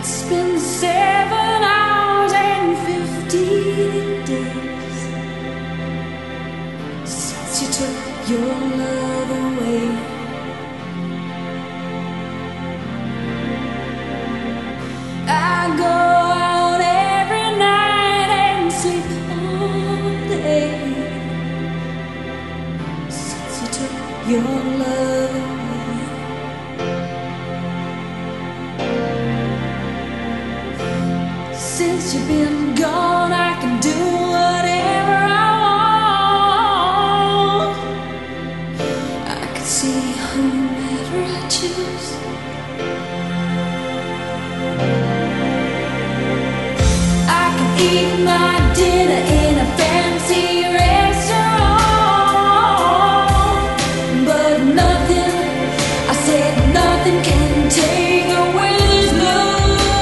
It's been 7 hours and 15 days since you took your love away. I go out every night and sleep all day since you took your love away. Since you've been gone, I can do whatever I want. I can see whomever I choose. I can eat my dinner in a fancy restaurant, but nothing, I said nothing can take away this love.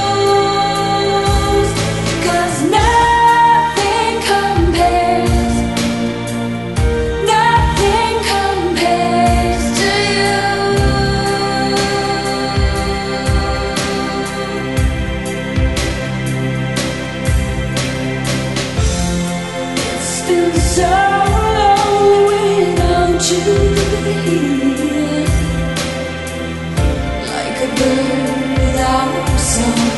So lonely without you here, like a bird without a song.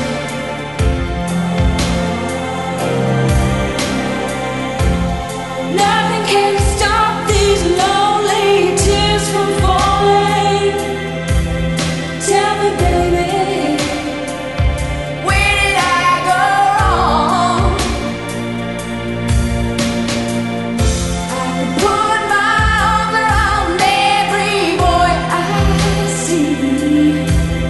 Nothing can stop these lonely tears from falling. Tell me, baby, where did I go wrong? Put my arms around every boy I see.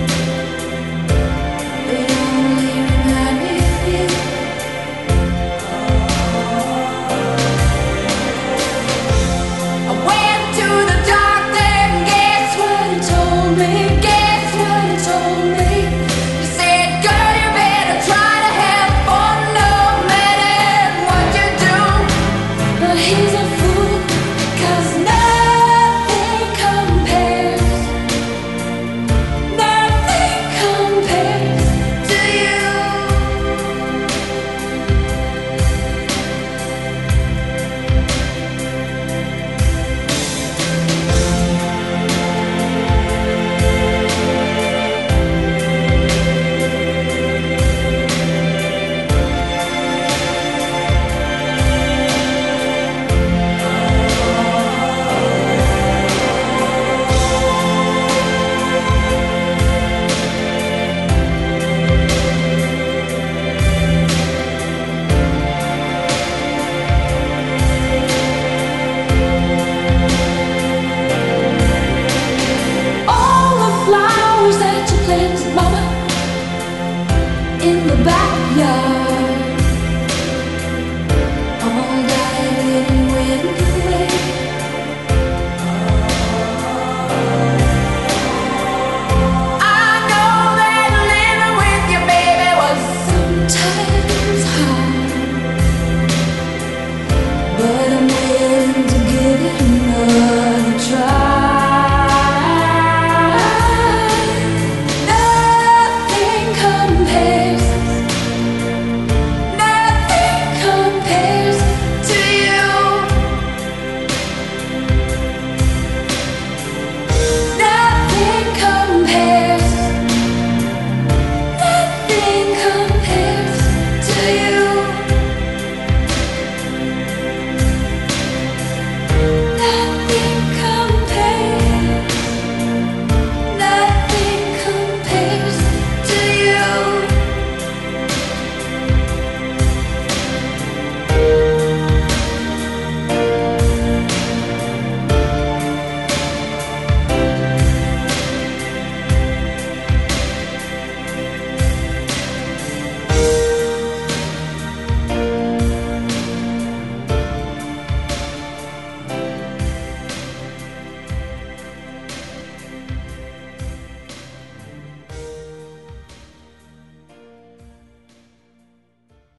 They only remind me of you. I went to the doctor and guess what he told me? Guess what he told me? He said, girl, you better try to have fun no matter what you do. But he's a fool, 'cause nothing compares to you. All the flowers that you planted, mama, in the backyard, all died in wind.